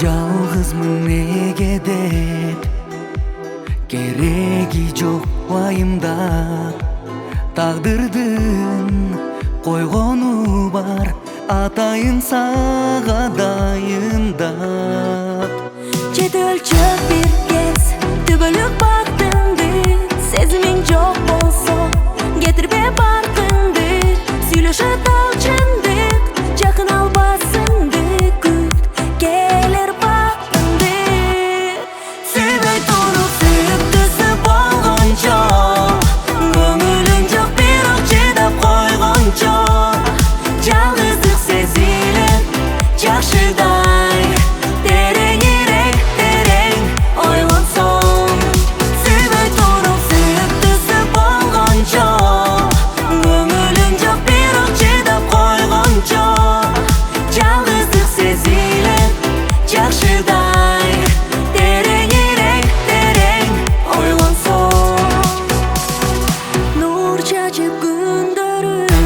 Жалгызмын неге деп кереги жок вайымдап, тагдырдын койгону бар атайын сага дайындап. Жети өлчөп бир кез түбөлүк бактыңды, сезимиң жок болсо кетирбе баркыңды, сүйлөшө талчындык жакын албасыңды күт, келер бактыңды. Сүйбөй туруп сүйүктүүсү болгончо, көңүлүң жок бирок чыдап койгончо, жалгыздык сезилет жакшыдай тереңирээк терең ойлонсоң. Сүйбөй туруп сүйүктүүсү болгончо, көңүлүң жок бирок чыдап койгончо, жалгыздык сезилет жакшыдай тереңирээк терең ойлонсоң. Нур чачып күндөрүм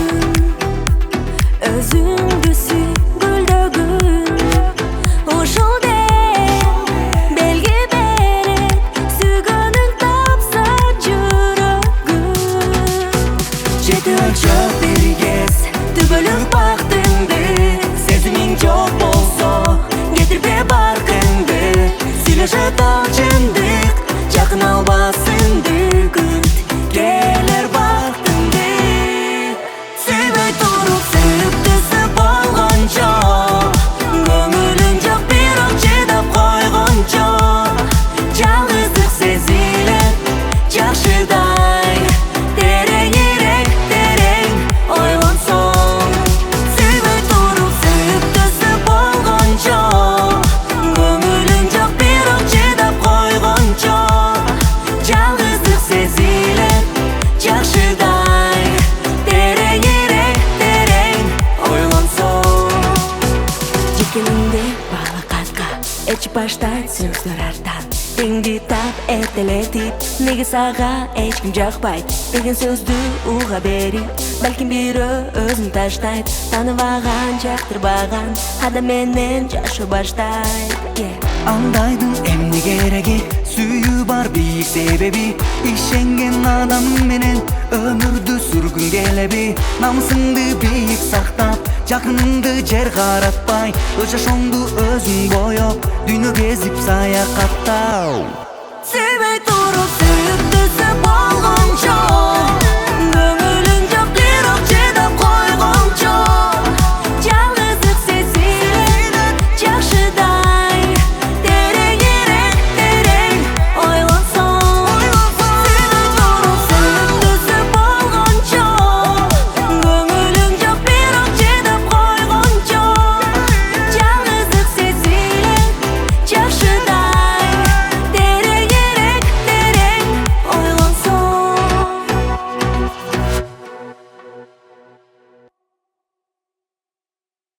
өзүңдү сүй гүлдөгүн, ушул деп белги берет сүйгөнүң тапса жүрөгүң. Жети өлчөп бир кез түбөлүк бактыңды, сезимиң жок болсо кетирбе баркыңды, сүйлөшө талчындык жакын албасыңды күт, келер бактыңды. Сүйбөй туруп сүйүктүүсү болгончо, көңүлүң жок бирок чыдап койгончо, жалгыздык сезилет жакшыдай тереңирээк терең ойлонсоң. Сүйбөй туруп сүйүктүүсү болгончо, көңүлүң жок бирок чыдап койгончо, жалгыздык сезилет жакшыдай тереңирээк терең ойлонсоң. Жеткениңде бала катка экипаждай сөздөр артан, теңди тап эртелетип, неге сага эч ким жакпайт деген сөздү уга берип, балким бирөө өзүн таштайт, тааныбаган жактырбаган адам менен жашоо баштайт. Андайдын эмне кереги, сүйүү бар бийик себеби, ишенген адам менен өмүрдү сүргүң келеби, намысыңды бийик сактап, жакыныңды жер каратпай, өз жашооңду өзүң боеп, дүйнө кезип саякаттау. Сүйбөй туруп сүйүктүүсү болгончо,